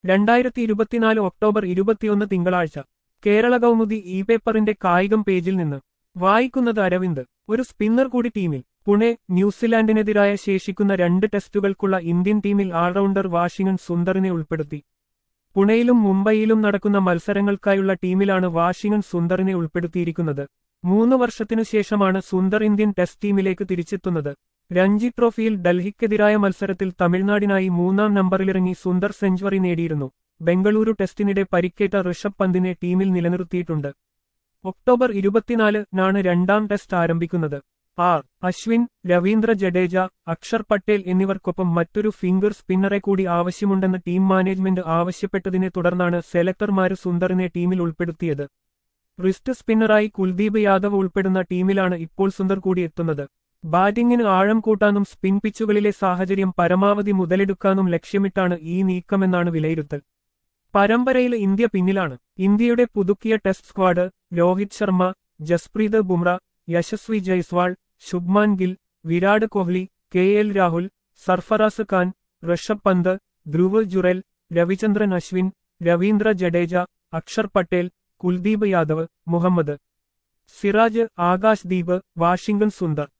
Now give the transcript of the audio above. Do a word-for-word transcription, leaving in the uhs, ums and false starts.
രണ്ടായിരത്തി ഇരുപത്തിനാല് ഒക്ടോബർ ഇരുപത്തിയൊന്ന് തിങ്കളാഴ്ച കേരള കൗമുദി ഇ പേപ്പറിന്റെ കായികം പേജിൽ നിന്ന് വായിക്കുന്നത് അരവിന്ദ്. ഒരു സ്പിന്നർ കൂടി ടീമിൽ. പുണെ. ന്യൂസിലാൻഡിനെതിരായ ശേഷിക്കുന്ന രണ്ട് ടെസ്റ്റുകൾക്കുള്ള ഇന്ത്യൻ ടീമിൽ ഓൾറൗണ്ടർ വാഷിംഗ്ടൺ സുന്ദറിനെ ഉൾപ്പെടുത്തി. പുണെയിലും മുംബൈയിലും നടക്കുന്ന മത്സരങ്ങൾക്കായുള്ള ടീമിലാണ് വാഷിംഗ്ടൺ സുന്ദറിനെ ഉൾപ്പെടുത്തിയിരിക്കുന്നത്. മൂന്ന് വർഷത്തിനു ശേഷമാണ് സുന്ദർ ഇന്ത്യൻ ടെസ്റ്റ് ടീമിലേക്ക് തിരിച്ചെത്തുന്നത്. രഞ്ജി ട്രോഫിയിൽ ഡൽഹിക്കെതിരായ മത്സരത്തിൽ തമിഴ്നാടിനായി മൂന്നാം നമ്പറിലിറങ്ങി സുന്ദർ സെഞ്ചുറി നേടിയിരുന്നു. ബംഗളൂരു ടെസ്റ്റിനിടെ പരിക്കേറ്റ ഋഷഭ് പന്തിനെ ടീമിൽ നിലനിർത്തിയിട്ടുണ്ട്. ഒക്ടോബർ ഇരുപത്തിനാലിനാണ് രണ്ടാം ടെസ്റ്റ് ആരംഭിക്കുന്നത്. ആർ അശ്വിൻ, രവീന്ദ്ര ജഡേജ, അക്ഷർ പട്ടേൽ എന്നിവർക്കൊപ്പം മറ്റൊരു ഫിംഗർ സ്പിന്നറെ കൂടി ആവശ്യമുണ്ടെന്ന് ടീം മാനേജ്മെന്റ് ആവശ്യപ്പെട്ടതിനെ തുടർന്നാണ് സെലക്ടർമാര് സുന്ദറിനെ ടീമിൽ ഉൾപ്പെടുത്തിയത്. റിസ്റ്റ് സ്പിന്നറായി കുൽദീപ് യാദവ് ഉൾപ്പെടുന്ന ടീമിലാണ് ഇപ്പോൾ സുന്ദർ കൂടി എത്തുന്നത്. ബാറ്റിംഗിന് ആഴം കൂട്ടാനും സ്പിൻ പിച്ചുകളിലെ സാഹചര്യം പരമാവധി മുതലെടുക്കാനും ലക്ഷ്യമിട്ടാണ് ഈ നീക്കമെന്നാണ് വിലയിരുത്തൽ. പരമ്പരയിൽ ഇന്ത്യ പിന്നിലാണ്. ഇന്ത്യയുടെ പുതുക്കിയ test squad Rohit Sharma, Jasprit Bumrah, Yashasvi Jaiswal, Shubman Gill, Virat Kohli, K L Rahul, Sarfaraz Khan, Rishabh Pant, Dhruv Jurel, Ravichandran Ashwin, Ravindra Jadeja, Axar Patel, Kuldeep Yadav, Mohammed Siraj, Akash Deep, Washington Sundar.